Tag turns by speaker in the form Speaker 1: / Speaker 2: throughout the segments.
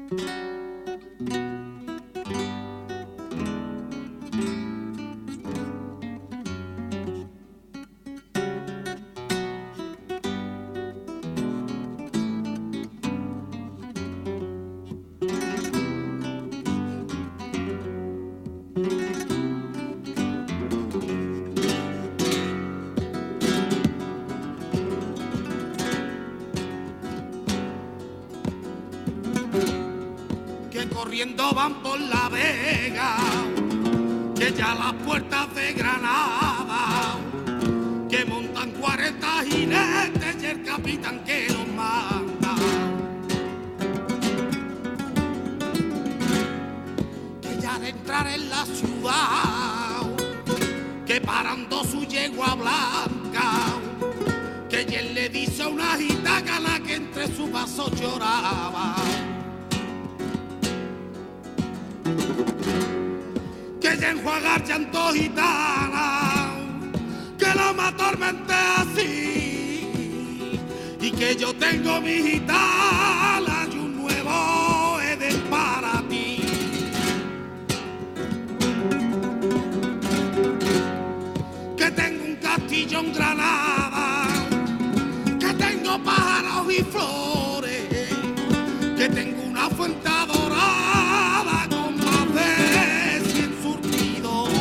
Speaker 1: Corriendo van por la Vega, que ya las puertas de Granada, que montan 40 jinetes y el capitán que los manda. Que ya de entrar en la ciudad, que parando su yegua blanca, que él le dice a una gitana la que entre su paso lloraba. Que ella enjuagar llanto gitana, que no me atormente así, y que yo tengo mi gitana y un nuevo Edén para ti. Que tengo un castillo en Granada, que tengo pájaros y flores, que tengo una fuente adorada con más de 100 surtidores.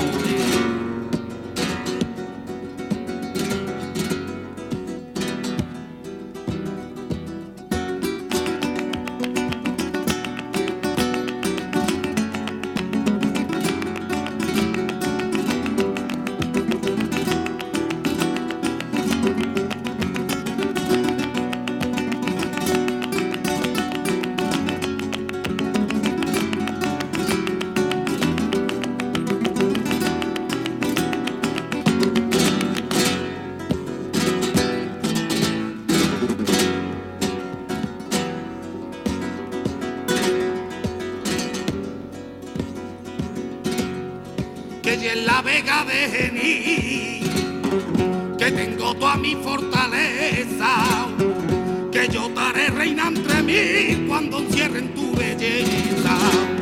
Speaker 1: Que y en la Vega de Gení, que tengo toda mi fortaleza, que yo te haré reina entre mí cuando encierren tu belleza.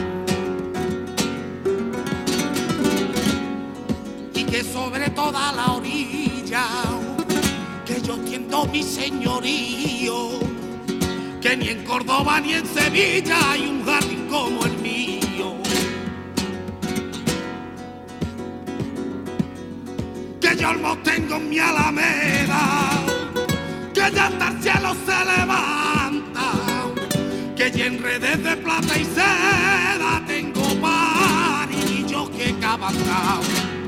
Speaker 1: Y que sobre toda la orilla, que yo tiendo mi señorío, que ni en Córdoba ni en Sevilla hay un jardín como el mío. Que yo olmos tengo en mi alameda, que ya hasta el cielo se levanta, que ya en redes de plata y seda tengo parillos que cabalgar.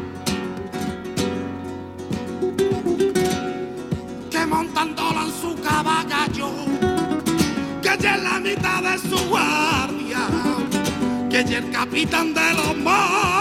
Speaker 1: Que montándola en su caballo, que ya en la mitad de su guardia, que ya el capitán de los moros